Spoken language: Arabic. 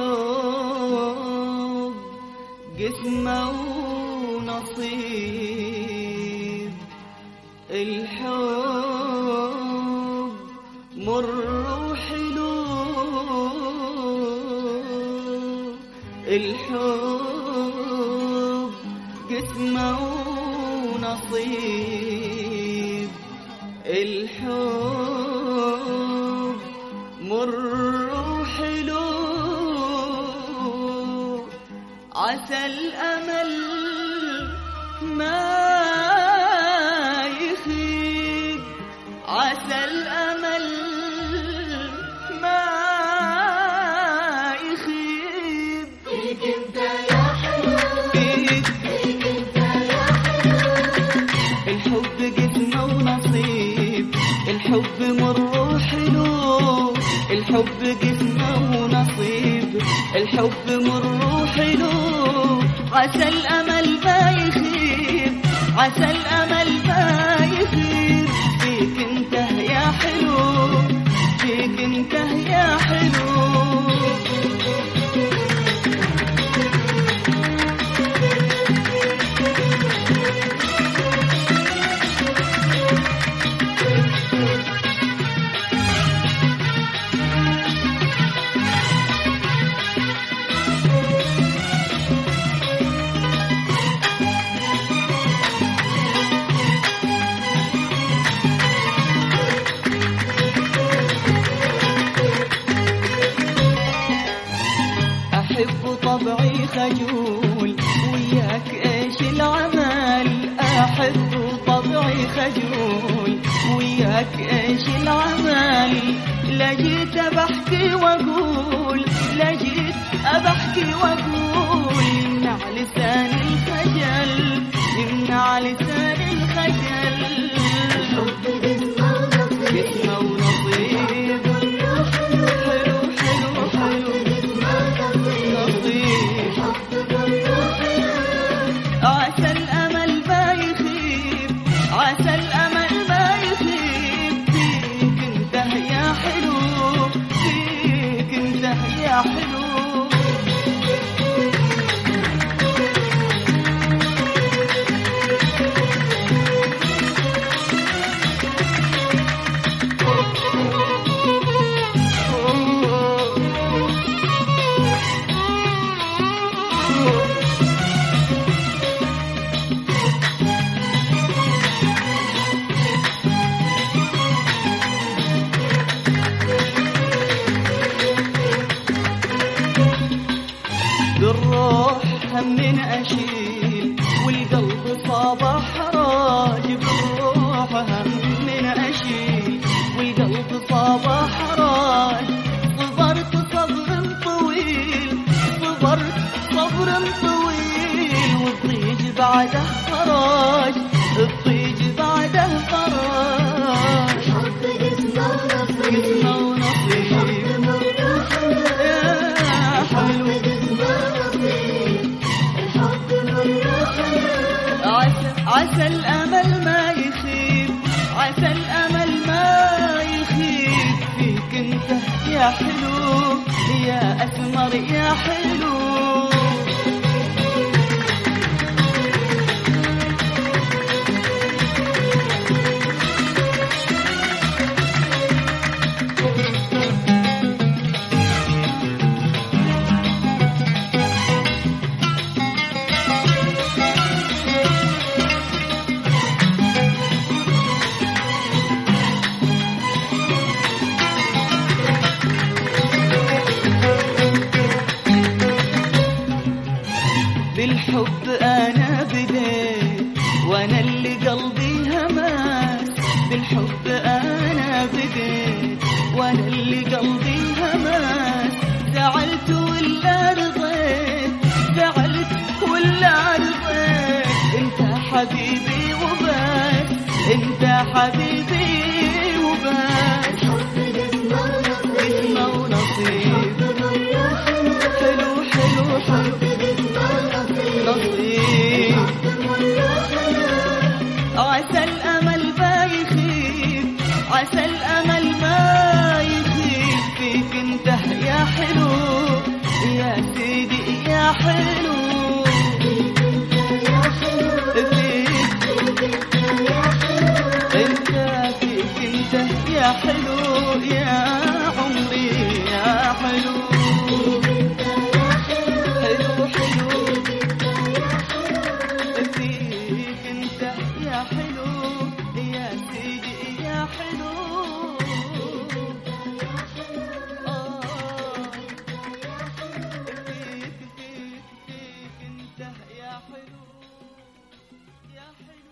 الحب قسمة ونصيب، الحب مر وحلو، الحب قسمة ونصيب، الحب مر وحلو، عسى الأمل ما يخيب، عسى الأمل ما يخيب، فيك انت يا حلو، فيك فيك انت يا حلو، الحب قسمة ونصيب، الحب مر وحلو، الحب قسمة ونصيب، الحب مر وحلو، عسى الأمل ما يخيب، عسى الأمل ما يخيب، فيك انت يا حلو، فيك انت يا حلو. أحب طبعي خجول وياك إيش العمل، أحب طبعي خجول وياك إيش العمل، لجيت بحكي وأقول، لجيت أبحكي وأقول، يمنع لساني الخجل، يمنع لساني الخجل، الحب قسمة ونصيب، قسمة ونصيب، حلو حلو حلو نصيب، عسى الأمل ما يخيب، عسى الأمل ما يخيب، فيك انت يا حلو، فيك انت يا حلو. بالروح هم من أشيل والقلب صاب حراج، بالروح هم من أشيل والقلب صاب حراج، صبرت صبر طويل، صبرت صبر طويل، والضيج بعده فراج، الضيج بعده فراج، الحب قسمة ونصيب، قسمة ونصيب، يا حلو، عسى الأمل ما يخيب، عسى الأمل ما يخيب، فيك انت يا حلو، يا أسمر يا حلو. بالحب أنا بديت وأنا اللي قلبي هماس، بالحب أنا بديت وأنا اللي قلبي هماس، زعلت ولا رضيت، زعلت ولا رضيت، أنت حبيبي وبس، أنت حبيبي وبس، قسمة ونصيب، حلو حلو حلو نصيب، عسى الأمل ما يخيب، عسى الأمل ما يخيب، فيك انت يا حلو، يا حلو انت فيك انت يا حلو يا عمري يا حلو حلو حلو فيك انت يا حلو يا سيدي يا حلو فيك انت يا حلو يا حلو